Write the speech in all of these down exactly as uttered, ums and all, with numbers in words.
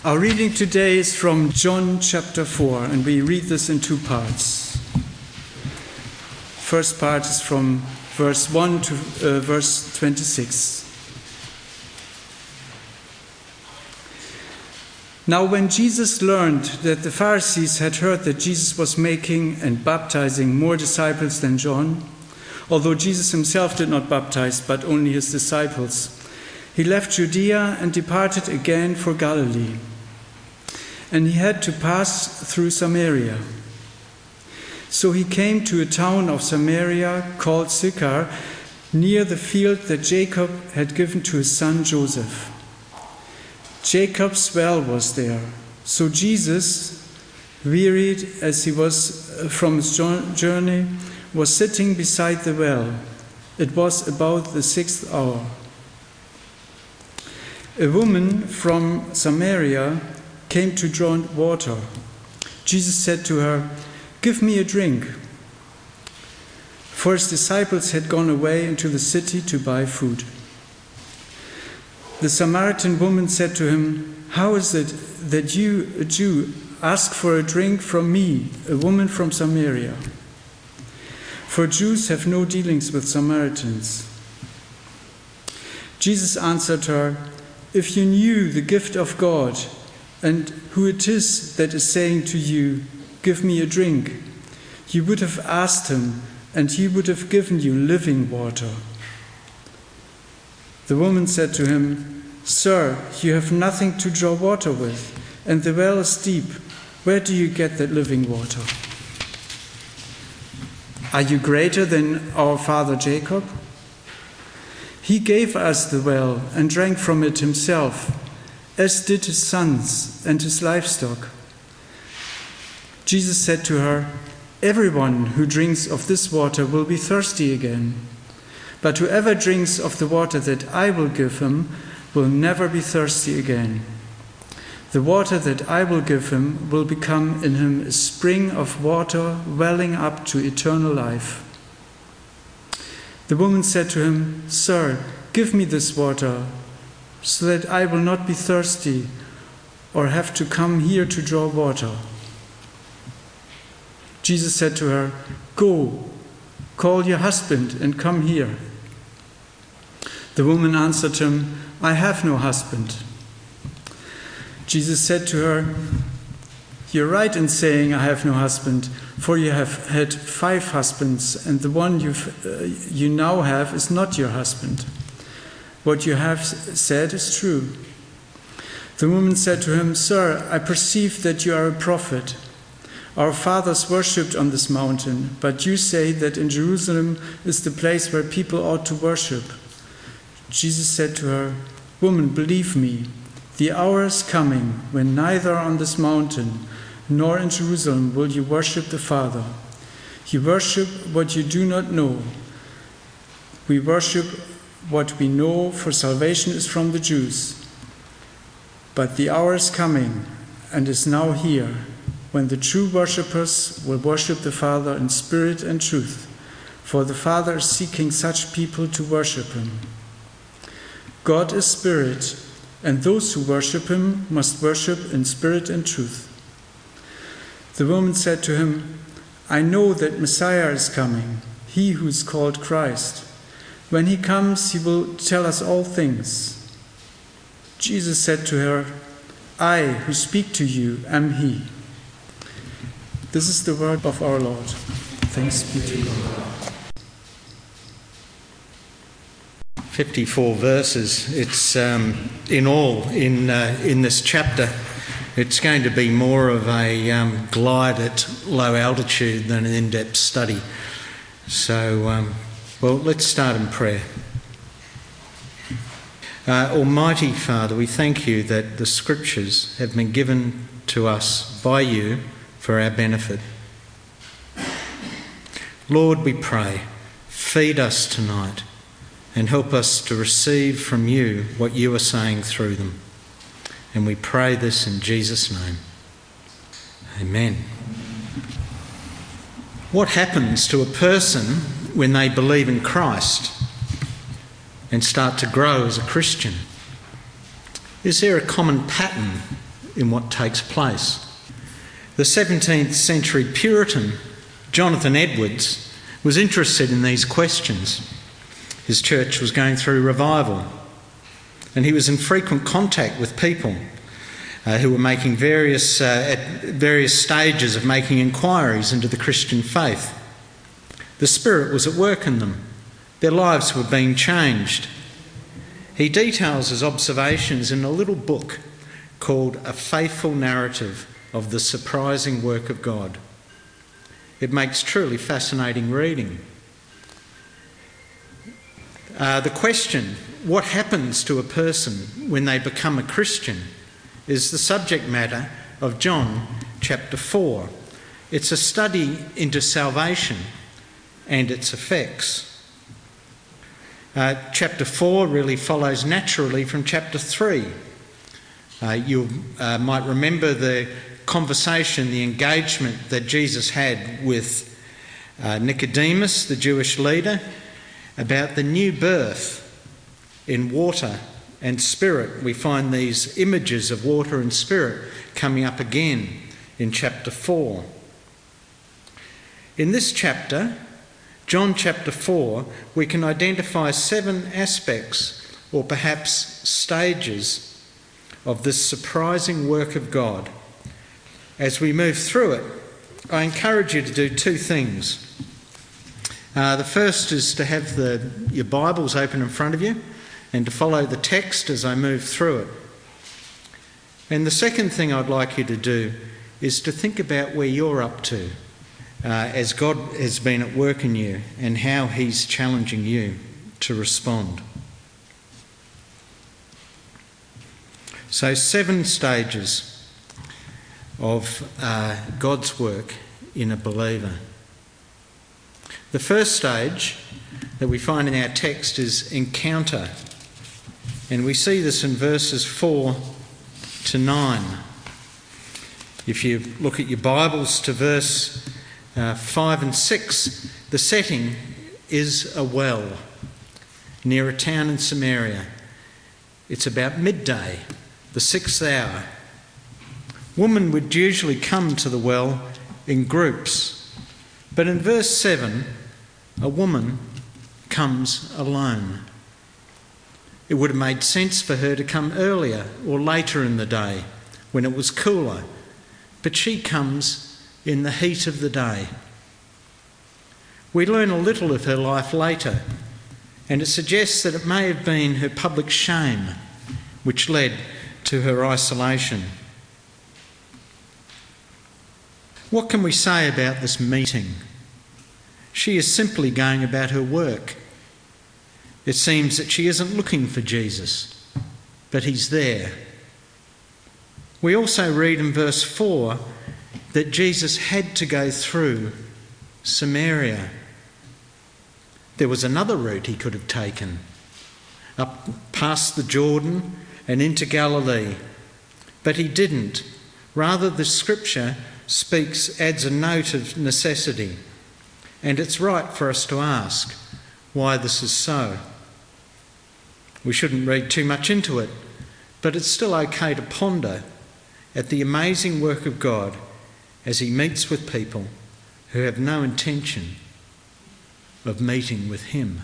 Our reading today is from John chapter four, and we read this in two parts. First part is from verse one to uh, verse twenty-six. Now when Jesus learned that the Pharisees had heard that Jesus was making and baptizing more disciples than John, although Jesus himself did not baptize but only his disciples, he left Judea and departed again for Galilee. And he had to pass through Samaria. So he came to a town of Samaria called Sychar, near the field that Jacob had given to his son Joseph. Jacob's well was there. So Jesus, wearied as he was from his journey, was sitting beside the well. It was about the sixth hour. A woman from Samaria came to draw water. Jesus said to her, "Give me a drink." For his disciples had gone away into the city to buy food. The Samaritan woman said to him, "How is it that you, a Jew, ask for a drink from me, a woman from Samaria? For Jews have no dealings with Samaritans." Jesus answered her, "If you knew the gift of God, and who it is that is saying to you, 'Give me a drink,' you would have asked him, and he would have given you living water." The woman said to him, "Sir, you have nothing to draw water with, and the well is deep. Where do you get that living water? Are you greater than our father Jacob? He gave us the well and drank from it himself, as did his sons and his livestock." Jesus said to her, "Everyone who drinks of this water will be thirsty again. But whoever drinks of the water that I will give him will never be thirsty again. The water that I will give him will become in him a spring of water welling up to eternal life." The woman said to him, "Sir, give me this water, so that I will not be thirsty or have to come here to draw water." Jesus said to her, "Go, call your husband and come here." The woman answered him, "I have no husband." Jesus said to her, "You're right in saying, 'I have no husband,' for you have had five husbands, and the one you've, uh, you now have is not your husband. What you have said is true." The woman said to him, "Sir, I perceive that you are a prophet. Our fathers worshipped on this mountain, but you say that in Jerusalem is the place where people ought to worship." Jesus said to her, "Woman, believe me, the hour is coming when neither on this mountain nor in Jerusalem will you worship the Father. You worship what you do not know. We worship what we know, for salvation is from the Jews. But the hour is coming, and is now here, when the true worshippers will worship the Father in spirit and truth, for the Father is seeking such people to worship him. God is spirit, and those who worship him must worship in spirit and truth." The woman said to him, "I know that Messiah is coming, he who is called Christ. When he comes, he will tell us all things." Jesus said to her, "I who speak to you am he." This is the word of our Lord. Thanks be to God. fifty-four verses. It's um, in all in uh, in this chapter. It's going to be more of a um, glide at low altitude than an in-depth study. So, um, well, let's start in prayer. Uh, Almighty Father, we thank you that the Scriptures have been given to us by you for our benefit. Lord, we pray, feed us tonight and help us to receive from you what you are saying through them. And we pray this in Jesus' name. Amen. What happens to a person when they believe in Christ and start to grow as a Christian? Is there a common pattern in what takes place. The seventeenth century Puritan Jonathan Edwards was interested in these questions. His church was going through revival, and he was in frequent contact with people uh, who were making various, uh, at various stages of making inquiries into the Christian faith. The Spirit was at work in them. Their lives were being changed. He details his observations in a little book called A Faithful Narrative of the Surprising Work of God. It makes truly fascinating reading. Uh, the question, what happens to a person when they become a Christian, is the subject matter of John chapter four. It's a study into salvation and its effects. Uh, chapter four really follows naturally from chapter three. Uh, you uh, might remember the conversation, the engagement that Jesus had with uh, Nicodemus, the Jewish leader, about the new birth in water and spirit. We find these images of water and spirit coming up again in chapter four. In this chapter, John chapter four, we can identify seven aspects or perhaps stages of this surprising work of God. As we move through it, I encourage you to do two things. Uh, the first is to have the, your Bibles open in front of you and to follow the text as I move through it. And the second thing I'd like you to do is to think about where you're up to uh, as God has been at work in you and how He's challenging you to respond. So, seven stages of uh, God's work in a believer. The first stage that we find in our text is encounter. And we see this in verses four to nine. If you look at your Bibles to verse uh, five and six, the setting is a well near a town in Samaria. It's about midday, the sixth hour. Women would usually come to the well in groups. But in verse seven, a woman comes alone. It would have made sense for her to come earlier or later in the day when it was cooler. But she comes in the heat of the day. We learn a little of her life later, and it suggests that it may have been her public shame which led to her isolation. What can we say about this meeting? She is simply going about her work. It seems that she isn't looking for Jesus, but He's there. We also read in verse four that Jesus had to go through Samaria. There was another route He could have taken, up past the Jordan and into Galilee, but He didn't. Rather, the scripture speaks, adds a note of necessity. And it's right for us to ask why this is so. We shouldn't read too much into it, but it's still okay to ponder at the amazing work of God as He meets with people who have no intention of meeting with Him.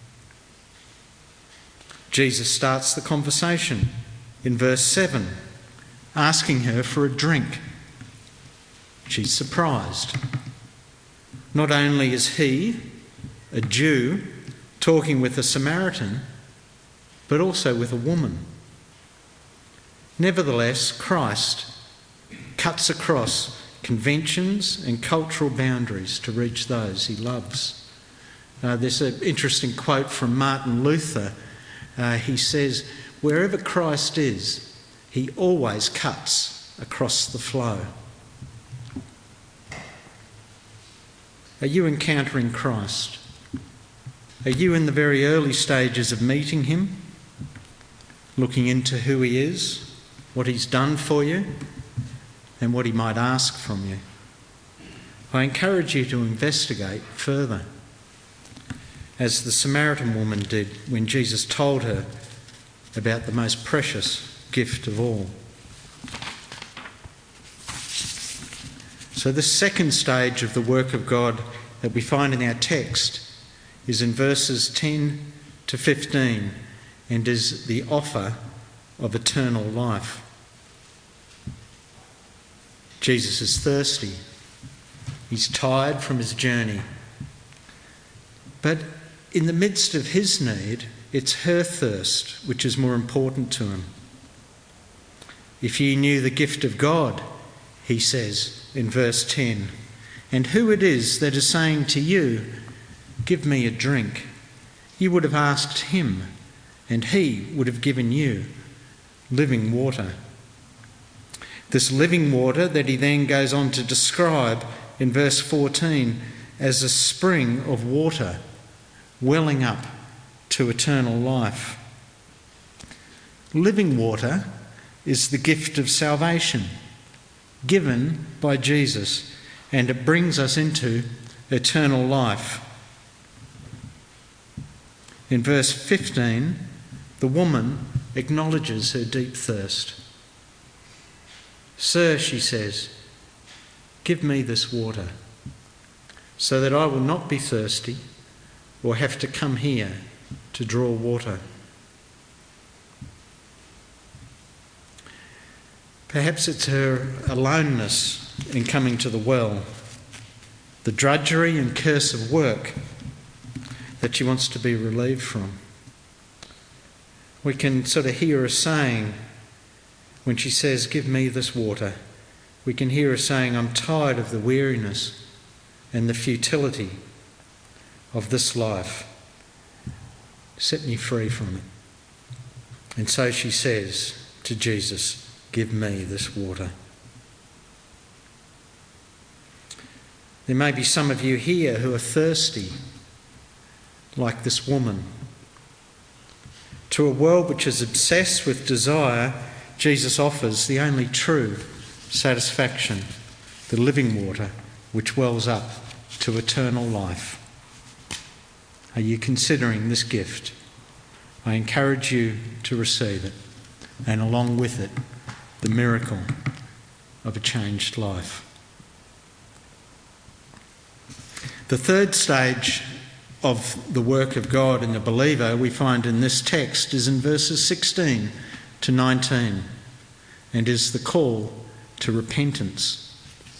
Jesus starts the conversation in verse seven, asking her for a drink. She's surprised. Not only is he, a Jew, talking with a Samaritan, but also with a woman. Nevertheless, Christ cuts across conventions and cultural boundaries to reach those He loves. Uh, there's an interesting quote from Martin Luther. Uh, he says, "Wherever Christ is, He always cuts across the flow." Are you encountering Christ? Are you in the very early stages of meeting Him, looking into who He is, what He's done for you, and what He might ask from you? I encourage you to investigate further, as the Samaritan woman did when Jesus told her about the most precious gift of all. So the second stage of the work of God that we find in our text is in verses ten to fifteen and is the offer of eternal life. Jesus is thirsty. He's tired from his journey. But in the midst of his need, it's her thirst which is more important to him. If ye knew the gift of God, he says in verse ten, and who it is that is saying to you, give me a drink, you would have asked him, and he would have given you living water. This living water that he then goes on to describe in verse fourteen as a spring of water welling up to eternal life. Living water is the gift of salvation given by Jesus, and it brings us into eternal life. In verse fifteen, the woman acknowledges her deep thirst. Sir, she says, give me this water so that I will not be thirsty or have to come here to draw water. Perhaps it's her aloneness in coming to the well, the drudgery and curse of work that she wants to be relieved from. We can sort of hear her saying, when she says, give me this water, we can hear her saying, I'm tired of the weariness and the futility of this life. Set me free from it. And so she says to Jesus, give me this water. There may be some of you here who are thirsty, like this woman. To a world which is obsessed with desire, Jesus offers the only true satisfaction, the living water which wells up to eternal life. Are you considering this gift? I encourage you to receive it, and along with it, the miracle of a changed life. The third stage of the work of God in the believer we find in this text is in verses sixteen to nineteen, and is the call to repentance.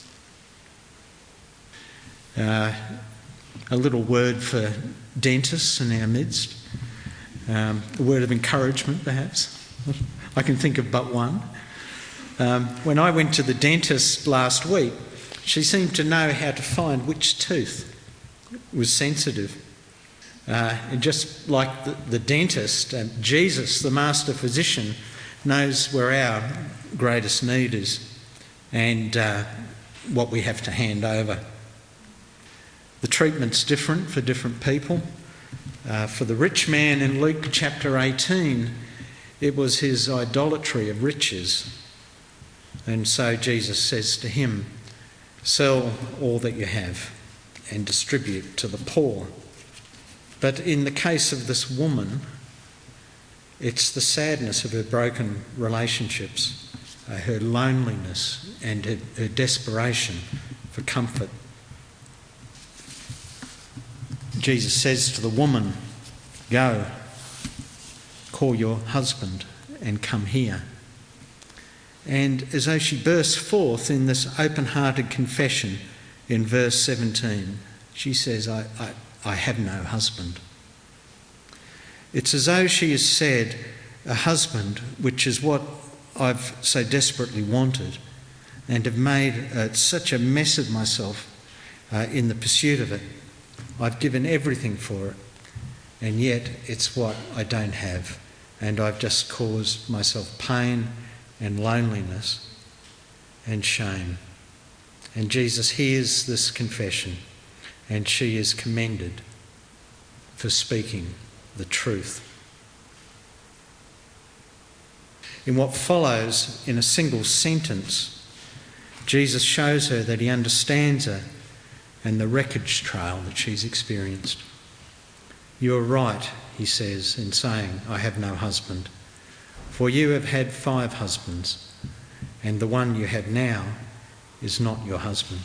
Uh, a little word for dentists in our midst, um, a word of encouragement perhaps. I can think of but one. Um, when I went to the dentist last week, she seemed to know how to find which tooth was sensitive. Uh, and just like the, the dentist, uh, Jesus, the master physician, knows where our greatest need is and uh, what we have to hand over. The treatment's different for different people. Uh, for the rich man in Luke chapter eighteen, it was his idolatry of riches. And so Jesus says to him, sell all that you have and distribute to the poor. But in the case of this woman, it's the sadness of her broken relationships, uh, her loneliness and her, her desperation for comfort. Jesus says to the woman, go, call your husband and come here. And as though she bursts forth in this open-hearted confession in verse seventeen, she says, I, I, I have no husband. It's as though she has said, a husband, which is what I've so desperately wanted and have made uh, such a mess of myself uh, in the pursuit of it. I've given everything for it, and yet it's what I don't have, and I've just caused myself pain and loneliness and shame. And Jesus hears this confession, and she is commended for speaking the truth. In what follows, in a single sentence, Jesus shows her that he understands her and the wreckage trail that she's experienced. You are right, he says, in saying, I have no husband. For you have had five husbands, and the one you have now is not your husband.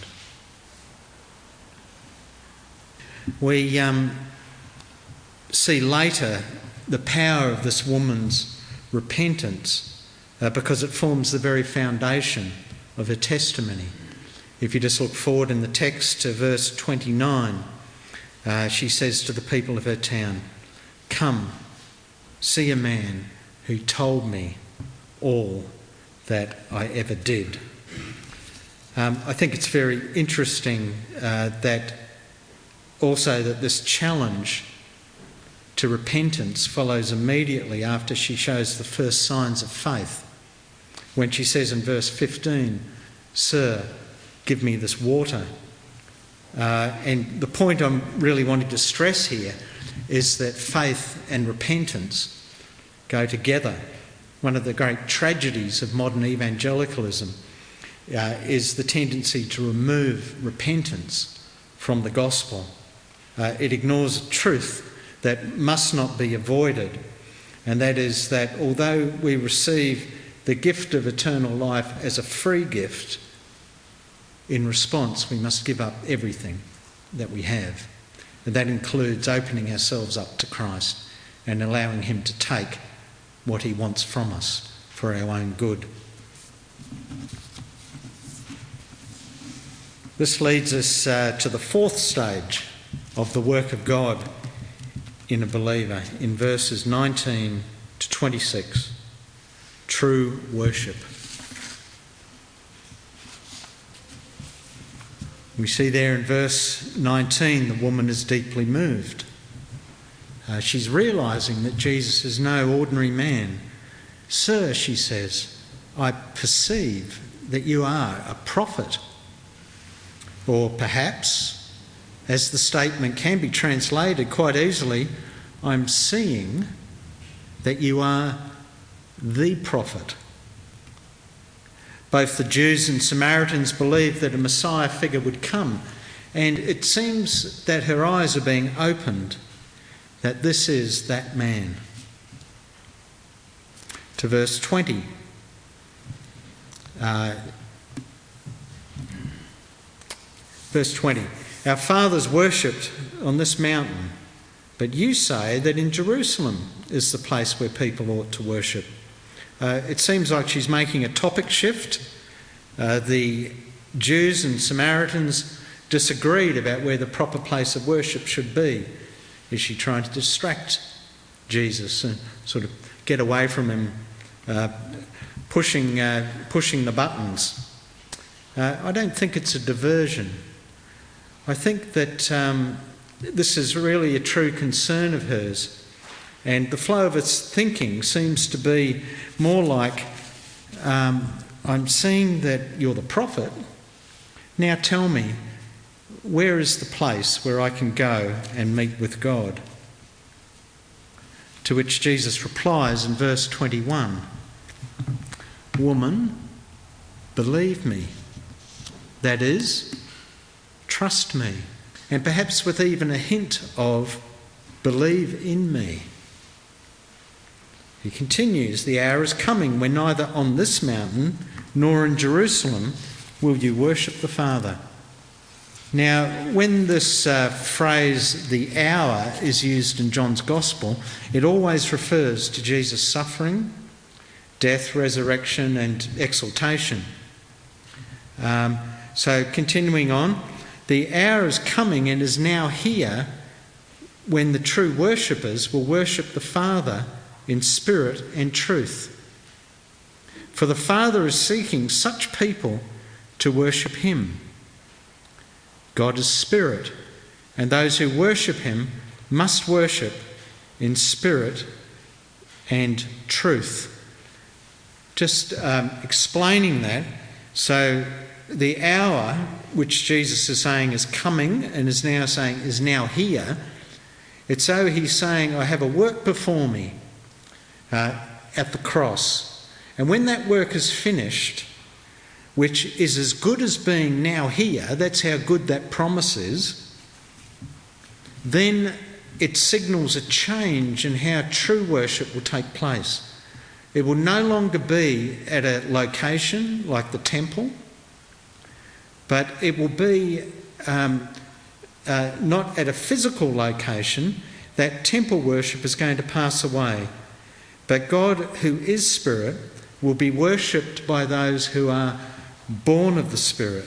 We um, see later the power of this woman's repentance uh, because it forms the very foundation of her testimony. If you just look forward in the text to verse twenty-nine, uh, she says to the people of her town, "Come, see a man who told me all that I ever did." Um, I think it's very interesting uh, that also that this challenge to repentance follows immediately after she shows the first signs of faith. When she says in verse fifteen, "Sir, give me this water." Uh, and the point I'm really wanting to stress here is that faith and repentance go together. One of the great tragedies of modern evangelicalism uh, is the tendency to remove repentance from the gospel. Uh, it ignores a truth that must not be avoided, and that is that although we receive the gift of eternal life as a free gift, in response we must give up everything that we have. And that includes opening ourselves up to Christ and allowing him to take what he wants from us for our own good. This leads us uh, to the fourth stage of the work of God in a believer in verses nineteen to twenty-six. True worship. We see there in verse nineteen the woman is deeply moved. Uh, she's realising that Jesus is no ordinary man. "Sir," she says, "I perceive that you are a prophet." Or perhaps, as the statement can be translated quite easily, "I'm seeing that you are the prophet." Both the Jews and Samaritans believed that a Messiah figure would come, and it seems that her eyes are being opened, that this is that man. To verse twenty. Uh, verse twenty. "Our fathers worshipped on this mountain, but you say that in Jerusalem is the place where people ought to worship." Uh, it seems like she's making a topic shift. Uh, the Jews and Samaritans disagreed about where the proper place of worship should be. Is she trying to distract Jesus and sort of get away from him, uh, pushing, uh, pushing the buttons? Uh, I don't think it's a diversion. I think that um, this is really a true concern of hers. And the flow of its thinking seems to be more like, um, "I'm seeing that you're the prophet. Now tell me, where is the place where I can go and meet with God?" To which Jesus replies in verse twenty-one, "Woman, believe me." That is, trust me. And perhaps with even a hint of believe in me. He continues, "The hour is coming when neither on this mountain nor in Jerusalem will you worship the Father." Now, when this uh, phrase, "the hour," is used in John's Gospel, it always refers to Jesus' suffering, death, resurrection and exaltation. Um, so continuing on, "The hour is coming and is now here when the true worshippers will worship the Father in spirit and truth. For the Father is seeking such people to worship him. God is spirit, and those who worship him must worship in spirit and truth." Just um, explaining that. So the hour which Jesus is saying is coming and is now saying is now here, it's so he's saying, I have a work before me uh, at the cross. And when that work is finished, which is as good as being now here, that's how good that promise is, then it signals a change in how true worship will take place. It will no longer be at a location like the temple, But it will be um, uh, not at a physical location. That temple worship is going to pass away. But God, who is Spirit, will be worshipped by those who are born of the Spirit.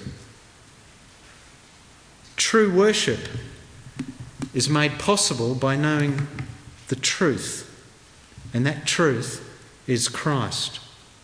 True worship is made possible by knowing the truth, and that truth is Christ.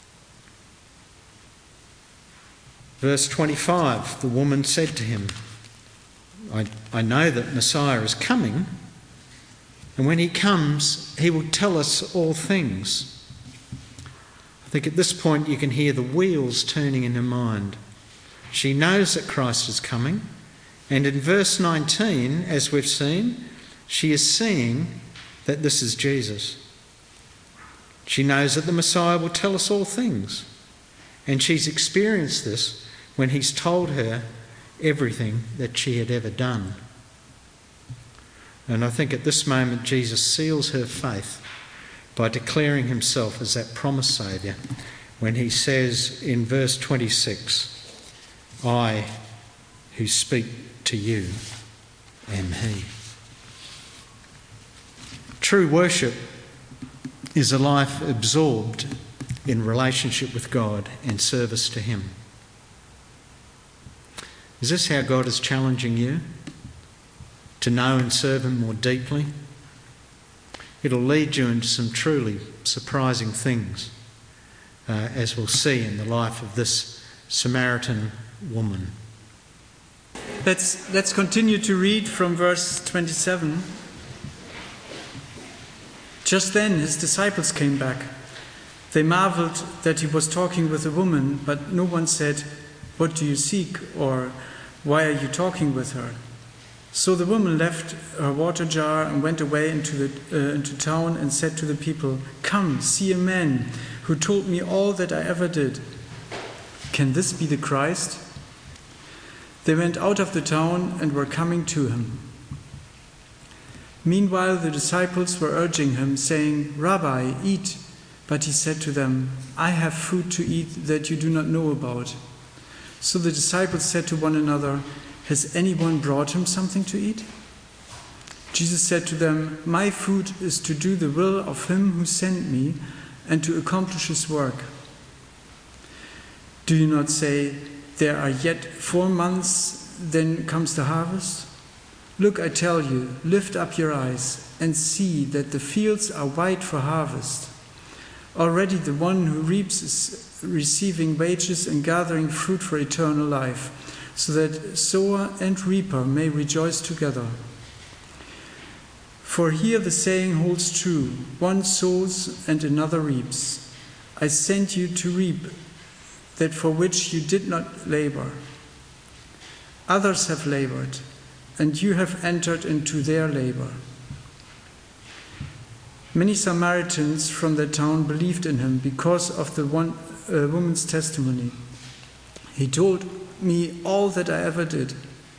Verse twenty-five, the woman said to him, I, I know that Messiah is coming, and when he comes, he will tell us all things. I think at this point you can hear the wheels turning in her mind. She knows that Christ is coming, and in verse nineteen, as we've seen, she is seeing that this is Jesus. She knows that the Messiah will tell us all things, and she's experienced this when he's told her everything that she had ever done. And I think at this moment Jesus seals her faith by declaring himself as that promised Saviour when he says in verse twenty-six, I who speak to you am he. True worship is a life absorbed in relationship with God and service to him. Is this how God is challenging you? To know and serve him more deeply? It'll lead you into some truly surprising things, uh, as we'll see in the life of this Samaritan woman. Let's, let's continue to read from verse twenty-seven. Just then his disciples came back. They marveled that he was talking with a woman, but no one said, "What do you seek?" or "Why are you talking with her?" So the woman left her water jar and went away into the uh, into town and said to the people, "Come, see a man who told me all that I ever did. Can this be the Christ?" They went out of the town and were coming to him. Meanwhile the disciples were urging him, saying, "Rabbi, eat." But he said to them, "I have food to eat that you do not know about." So the disciples said to one another, "Has anyone brought him something to eat?" Jesus said to them, "My food is to do the will of him who sent me and to accomplish his work. Do you not say, 'There are yet four months, then comes the harvest'? Look, I tell you, lift up your eyes and see that the fields are white for harvest. Already the one who reaps is receiving wages and gathering fruit for eternal life, so that sower and reaper may rejoice together. For here the saying holds true, one sows and another reaps. I sent you to reap that for which you did not labor. Others have labored, and you have entered into their labor." Many Samaritans from the town believed in him because of the one uh, woman's testimony. "He told me all that I ever did."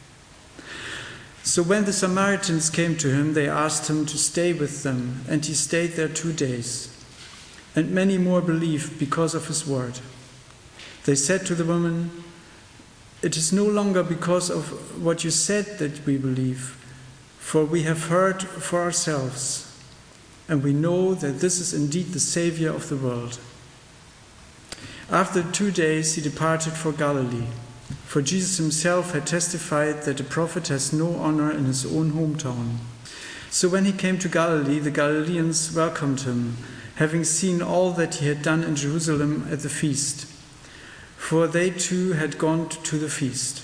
So when the Samaritans came to him, they asked him to stay with them, and he stayed there two days. And many more believed because of his word. They said to the woman, "It is no longer because of what you said that we believe, for we have heard for ourselves, and we know that this is indeed the Savior of the world." After two days he departed for Galilee, for Jesus himself had testified that a prophet has no honor in his own hometown. So when he came to Galilee, the Galileans welcomed him, having seen all that he had done in Jerusalem at the feast, for they too had gone to the feast.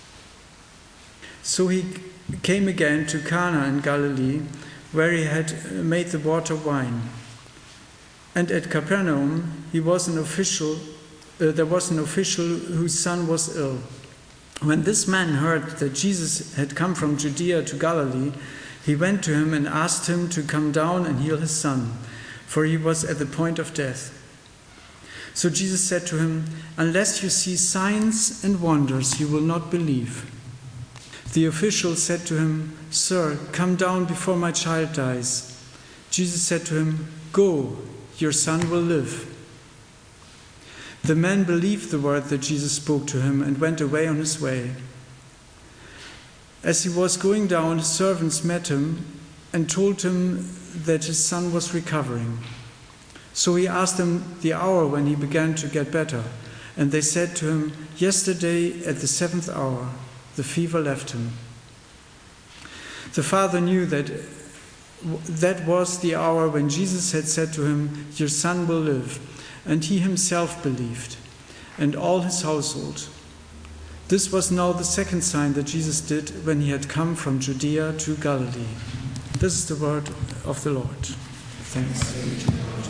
So he came again to Cana in Galilee, where he had made the water wine. And at Capernaum he was an official, uh, there was an official whose son was ill. When this man heard that Jesus had come from Judea to Galilee, he went to him and asked him to come down and heal his son, for he was at the point of death. So Jesus said to him, "Unless you see signs and wonders, you will not believe." The official said to him, "Sir, come down before my child dies." Jesus said to him, "Go, your son will live." The man believed the word that Jesus spoke to him and went away on his way. As he was going down, his servants met him and told him that his son was recovering. So he asked them the hour when he began to get better, and they said to him, "Yesterday at the seventh hour, the fever left him." The father knew that that was the hour when Jesus had said to him, "Your son will live," and he himself believed, and all his household. This was now the second sign that Jesus did when he had come from Judea to Galilee. This is the word of the Lord. Thanks be to God.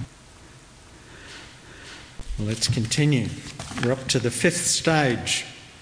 Let's continue. We're up to the fifth stage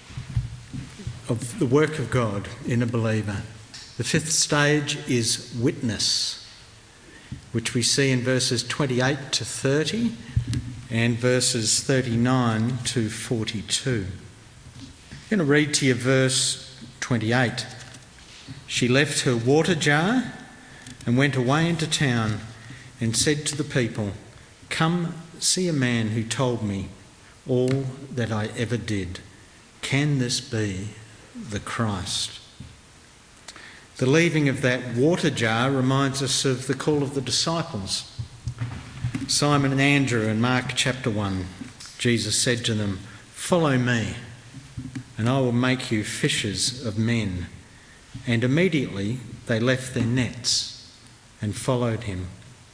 of the work of God in a believer. The fifth stage is witness, which we see in verses twenty-eight to thirty and verses thirty-nine to forty-two. I'm going to read to you verse twenty-eight. She left her water jar and went away into town and said to the people, "Come see a man who told me all that I ever did. Can this be the Christ?" The leaving of that water jar reminds us of the call of the disciples. Simon and Andrew in Mark chapter one, Jesus said to them, "Follow me, and I will make you fishers of men." And immediately they left their nets and followed him.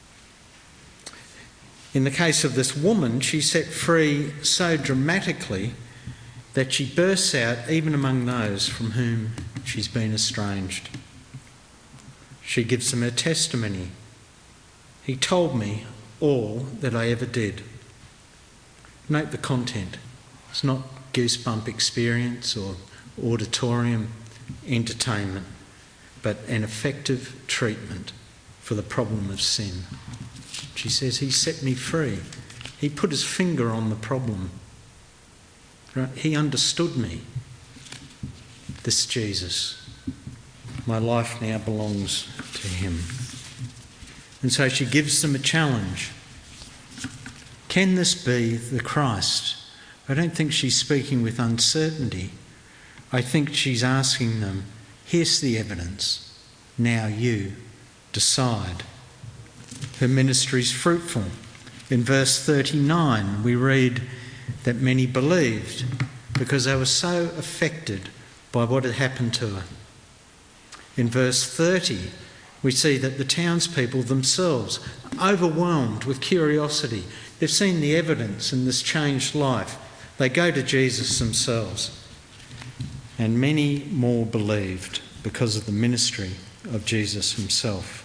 In the case of this woman, she's set free so dramatically that she bursts out even among those from whom she's been estranged. She gives them her testimony. "He told me all that I ever did." Note the content. It's not goosebump experience or auditorium entertainment, but an effective treatment for the problem of sin. She says, "He set me free. He put his finger on the problem. Right? He understood me. This Jesus. My life now belongs to him." And so she gives them a challenge. Can this be the Christ? I don't think she's speaking with uncertainty. I think she's asking them, here's the evidence. Now you decide. Her ministry is fruitful. In verse thirty-nine, we read that many believed because they were so affected by what had happened to her. In verse thirty, we see that the townspeople themselves, overwhelmed with curiosity, they've seen the evidence in this changed life. They go to Jesus themselves. And many more believed because of the ministry of Jesus himself.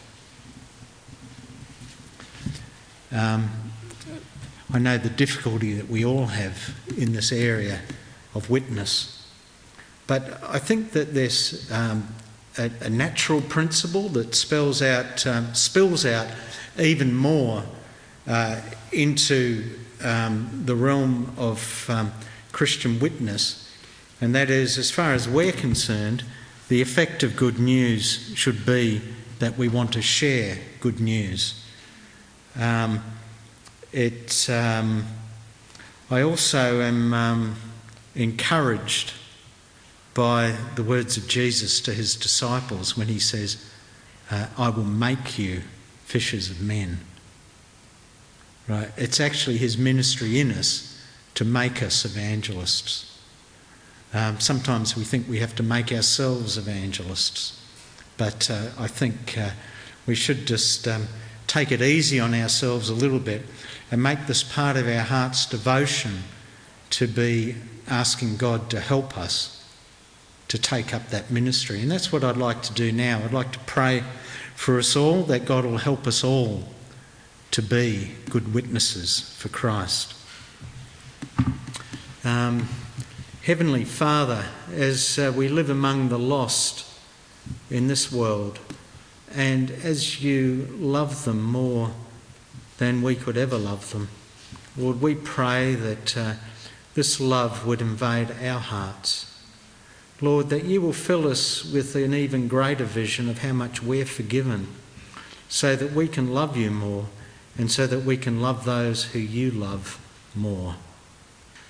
Um, I know the difficulty that we all have in this area of witness, but I think that there's um, a, a natural principle that spells out, um, spills out even more uh, into um, the realm of um, Christian witness, and that is, as far as we're concerned, the effect of good news should be that we want to share good news. Um, it, um, I also am um, encouraged by the words of Jesus to his disciples when he says, uh, "I will make you fishers of men." Right? It's actually his ministry in us to make us evangelists. Um, sometimes we think we have to make ourselves evangelists, but uh, I think uh, we should just um, take it easy on ourselves a little bit and make this part of our heart's devotion to be asking God to help us to take up that ministry. And that's what I'd like to do now. I'd like to pray for us all, that God will help us all to be good witnesses for Christ. Um, Heavenly Father, as uh, we live among the lost in this world, and as you love them more than we could ever love them, Lord, we pray that uh, this love would invade our hearts. Lord, that you will fill us with an even greater vision of how much we're forgiven, so that we can love you more and so that we can love those who you love more.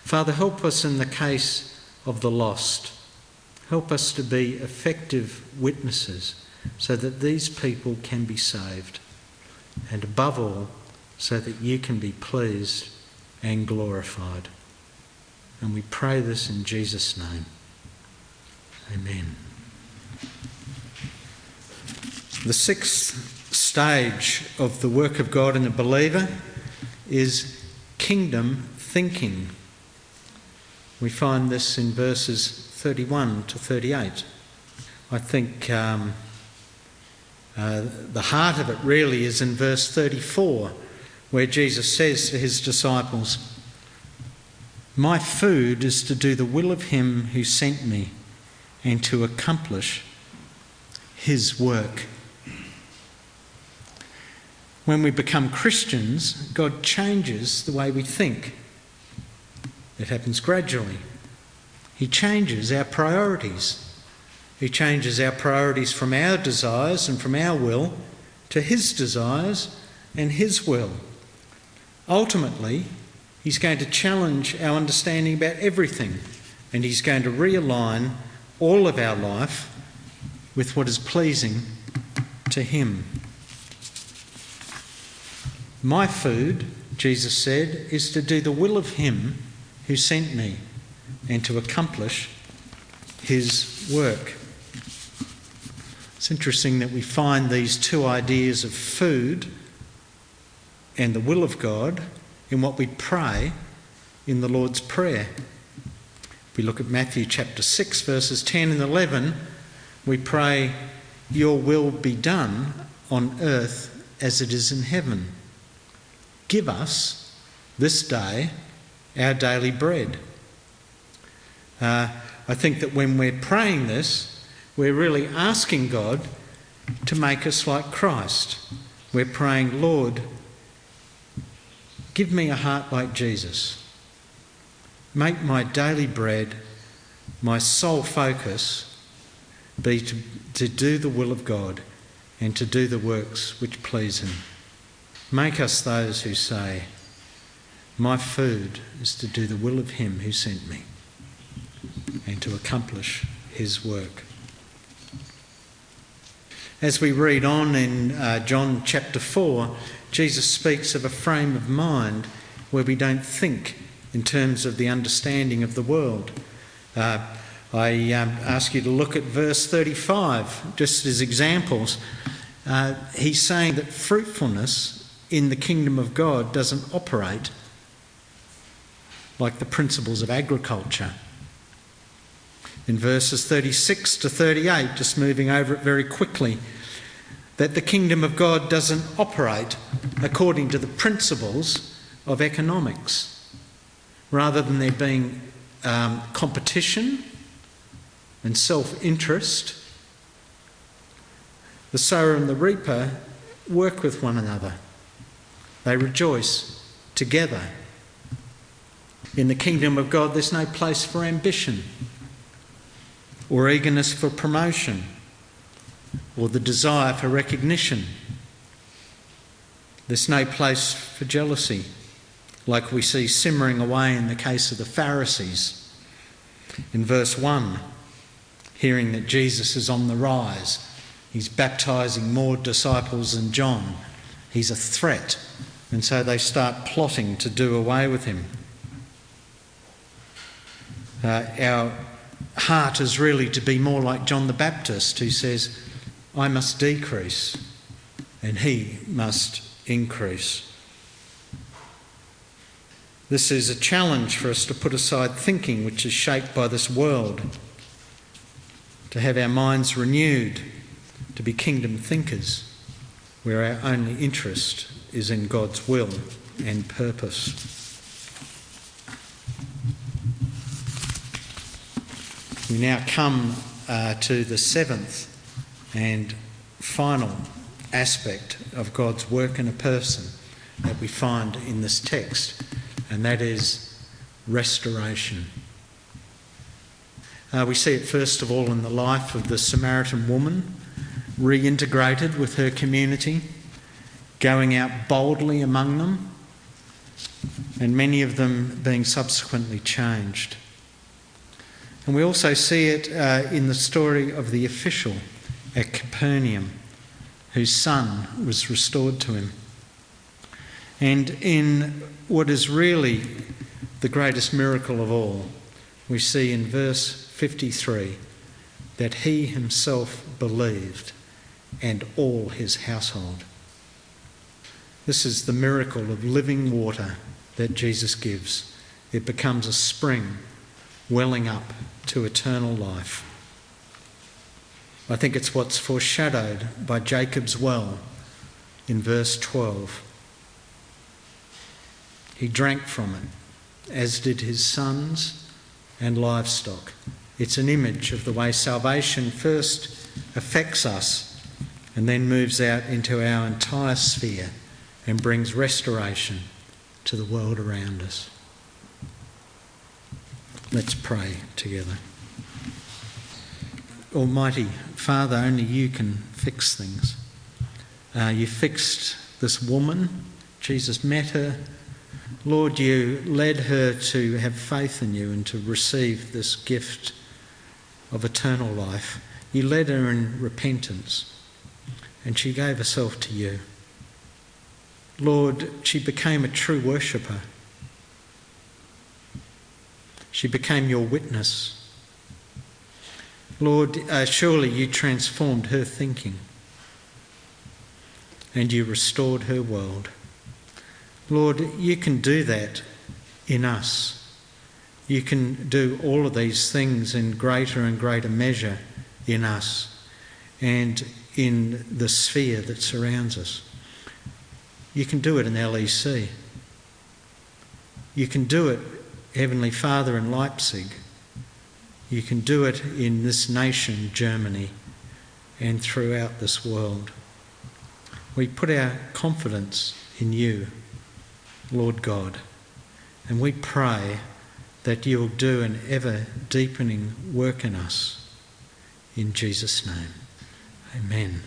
Father, help us in the case of the lost. Help us to be effective witnesses so that these people can be saved. And above all, so that you can be pleased and glorified. And we pray this in Jesus' name. Amen. The sixth stage of the work of God in a believer is kingdom thinking. We find this in verses thirty-one to thirty-eight. I think um, uh, the heart of it really is in verse thirty-four, where Jesus says to his disciples, "My food is to do the will of him who sent me and to accomplish his work." When we become Christians, God changes the way we think. It happens gradually. He changes our priorities. He changes our priorities from our desires and from our will to his desires and his will. Ultimately, he's going to challenge our understanding about everything, and he's going to realign all of our life with what is pleasing to him. My food, Jesus said, is to do the will of him who sent me and to accomplish his work. It's interesting that we find these two ideas of food and the will of God in what we pray in the Lord's Prayer. If we look at Matthew chapter six, verses ten and eleven, we pray, "Your will be done on earth as it is in heaven. Give us this day our daily bread." Uh, I think that when we're praying this, we're really asking God to make us like Christ. We're praying, "Lord, give me a heart like Jesus. Make my daily bread, my sole focus, be to, to do the will of God and to do the works which please him." Make us those who say, "My food is to do the will of him who sent me and to accomplish his work." As we read on in uh, John chapter four, Jesus speaks of a frame of mind where we don't think in terms of the understanding of the world. Uh, I um, ask you to look at verse thirty-five, just as examples. Uh, he's saying that fruitfulness in the kingdom of God doesn't operate like the principles of agriculture. In verses thirty-six to thirty-eight, just moving over it very quickly, that the kingdom of God doesn't operate according to the principles of economics. Rather than there being um, competition and self-interest, the sower and the reaper work with one another. They rejoice together. In the kingdom of God, there's no place for ambition or eagerness for promotion or the desire for recognition. There's no place for jealousy, like we see simmering away in the case of the Pharisees. In verse one, hearing that Jesus is on the rise, he's baptising more disciples than John. He's a threat. And so they start plotting to do away with him. Uh, our heart is really to be more like John the Baptist, who says, "I must decrease and he must increase." This is a challenge for us to put aside thinking which is shaped by this world, to have our minds renewed, to be kingdom thinkers, where our only interest is in God's will and purpose. We now come uh, to the seventh and final aspect of God's work in a person that we find in this text, and that is restoration. Uh, we see it first of all in the life of the Samaritan woman, reintegrated with her community, going out boldly among them, and many of them being subsequently changed. And we also see it uh, in the story of the official at Capernaum, whose son was restored to him. And in what is really the greatest miracle of all, we see in verse fifty-three that he himself believed and all his household. This is the miracle of living water that Jesus gives. It becomes a spring welling up to eternal life. I think it's what's foreshadowed by Jacob's well in verse twelve. He drank from it, as did his sons and livestock. It's an image of the way salvation first affects us and then moves out into our entire sphere and brings restoration to the world around us. Let's pray together. Almighty Father, only you can fix things. Uh, you fixed this woman. Jesus met her. Lord, you led her to have faith in you and to receive this gift of eternal life. You led her in repentance and she gave herself to you. Lord, she became a true worshipper. She became your witness. Lord, uh, surely you transformed her thinking and you restored her world. Lord, you can do that in us. You can do all of these things in greater and greater measure in us and in the sphere that surrounds us. You can do it in L E C. You can do it, Heavenly Father, in Leipzig. You can do it in this nation, Germany, and throughout this world. We put our confidence in you, Lord God, and we pray that you'll do an ever deepening work in us. In Jesus' name, amen.